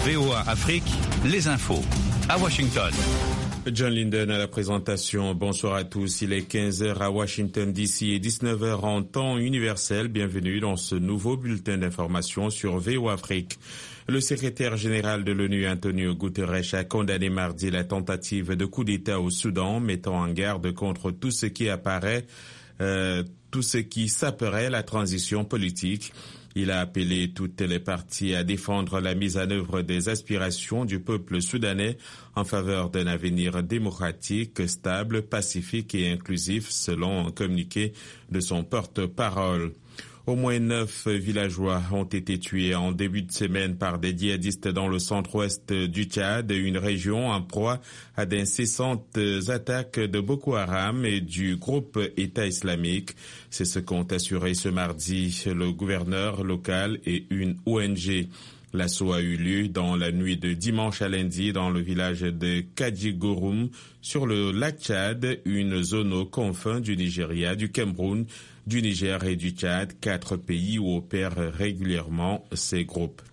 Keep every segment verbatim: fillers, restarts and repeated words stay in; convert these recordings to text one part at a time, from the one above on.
V O A Afrique, les infos. À Washington. John Linden à la présentation. Bonsoir à tous. Il est quinze heures à Washington D C et dix-neuf heures en temps universel. Bienvenue dans ce nouveau bulletin d'information sur V O A Afrique. Le secrétaire général de l'ONU, Antonio Guterres, a condamné mardi la tentative de coup d'État au Soudan, mettant en garde contre tout ce qui apparaît, euh, tout ce qui saperait la transition politique. Il a appelé toutes les parties à défendre la mise en œuvre des aspirations du peuple soudanais en faveur d'un avenir démocratique, stable, pacifique et inclusif, selon un communiqué de son porte-parole. Au moins neuf villageois ont été tués en début de semaine par des djihadistes dans le centre-ouest du Tchad, une région en proie à d'incessantes attaques de Boko Haram et du groupe État islamique. C'est ce qu'ont assuré ce mardi le gouverneur local et une O N G. L'assaut a eu lieu dans la nuit de dimanche à lundi dans le village de Kadjigorum, sur le lac Tchad, une zone aux confins du Nigeria, du Cameroun, du Niger et du Tchad, quatre pays où opèrent régulièrement ces groupes.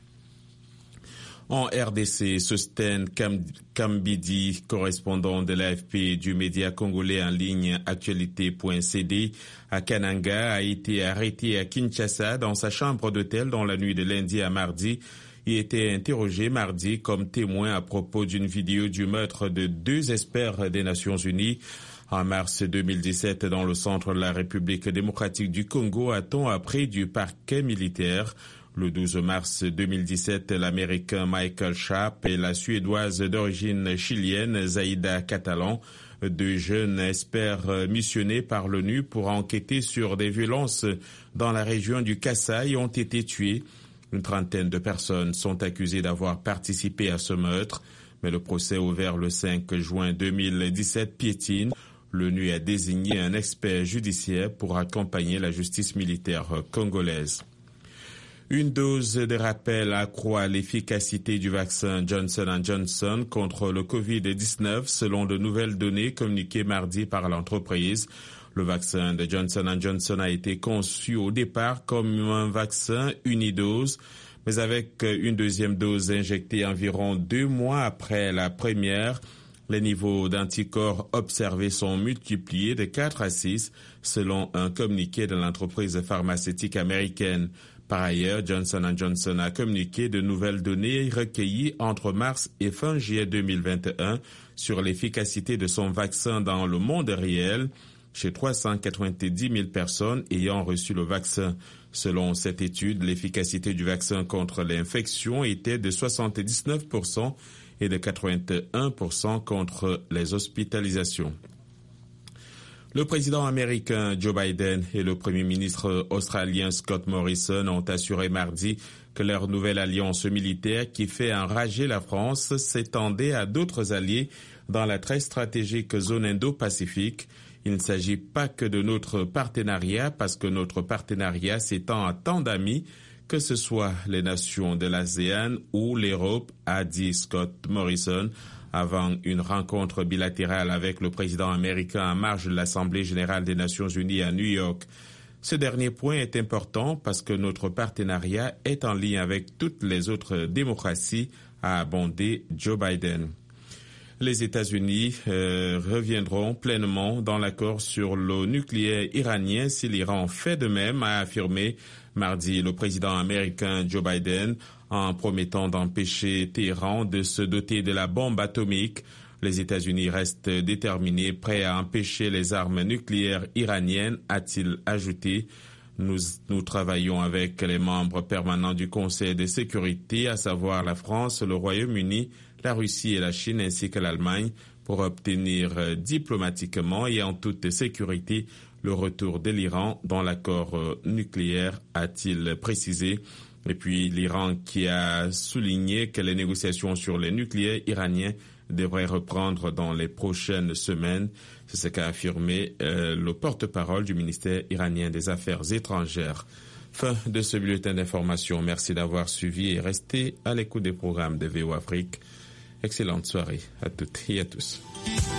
En R D C, Sosten Kambidi, correspondant de l'A F P et du média congolais en ligne actualité point c d à Kananga, a été arrêté à Kinshasa dans sa chambre d'hôtel dans la nuit de lundi à mardi. Il était interrogé mardi comme témoin à propos d'une vidéo du meurtre de deux experts des Nations Unies. En mars deux mille dix-sept, dans le centre de la République démocratique du Congo, a-t-on appris du parquet militaire. Le douze mars deux mille dix-sept, l'Américain Michael Sharp et la Suédoise d'origine chilienne Zaida Catalan, deux jeunes experts missionnés par l'ONU pour enquêter sur des violences dans la région du Kasaï, ont été tués. Une trentaine de personnes sont accusées d'avoir participé à ce meurtre, mais le procès ouvert le cinq juin deux mille dix-sept piétine. L'ONU a désigné un expert judiciaire pour accompagner la justice militaire congolaise. Une dose de rappel accroît l'efficacité du vaccin Johnson and Johnson contre le covid dix-neuf, selon de nouvelles données communiquées mardi par l'entreprise. Le vaccin de Johnson and Johnson a été conçu au départ comme un vaccin unidose, mais avec une deuxième dose injectée environ deux mois après la première. Les niveaux d'anticorps observés sont multipliés de quatre à six, selon un communiqué de l'entreprise pharmaceutique américaine. Par ailleurs, Johnson and Johnson a communiqué de nouvelles données recueillies entre mars et fin juillet deux mille vingt et un sur l'efficacité de son vaccin dans le monde réel, chez trois cent quatre-vingt-dix mille personnes ayant reçu le vaccin. Selon cette étude, l'efficacité du vaccin contre l'infection était de soixante-dix-neuf pour cent et de quatre-vingt-un pour cent contre les hospitalisations. Le président américain Joe Biden et le premier ministre australien Scott Morrison ont assuré mardi que leur nouvelle alliance militaire qui fait enrager la France s'étendait à d'autres alliés dans la très stratégique zone Indo-Pacifique. Il ne s'agit pas que de notre partenariat, parce que notre partenariat s'étend à tant d'amis, que ce soit les nations de l'ASEAN ou l'Europe, a dit Scott Morrison avant une rencontre bilatérale avec le président américain en marge de l'Assemblée générale des Nations unies à New York. Ce dernier point est important parce que notre partenariat est en lien avec toutes les autres démocraties, a abondé Joe Biden. Les États-Unis euh, reviendront pleinement dans l'accord sur le nucléaire iranien si l'Iran fait de même, a affirmé mardi le président américain Joe Biden, en promettant d'empêcher Téhéran de se doter de la bombe atomique. Les États-Unis restent déterminés, prêts à empêcher les armes nucléaires iraniennes, a-t-il ajouté. Nous, nous travaillons avec les membres permanents du Conseil de sécurité, à savoir la France, le Royaume-Uni, la Russie et la Chine, ainsi que l'Allemagne, pour obtenir diplomatiquement et en toute sécurité le retour de l'Iran dans l'accord nucléaire, a-t-il précisé. Et puis l'Iran qui a souligné que les négociations sur le nucléaire iranien devraient reprendre dans les prochaines semaines. C'est ce qu'a affirmé euh, le porte-parole du ministère iranien des Affaires étrangères. Fin de ce bulletin d'information. Merci d'avoir suivi et resté à l'écoute des programmes de V O Afrique. Excellente soirée à toutes et à tous.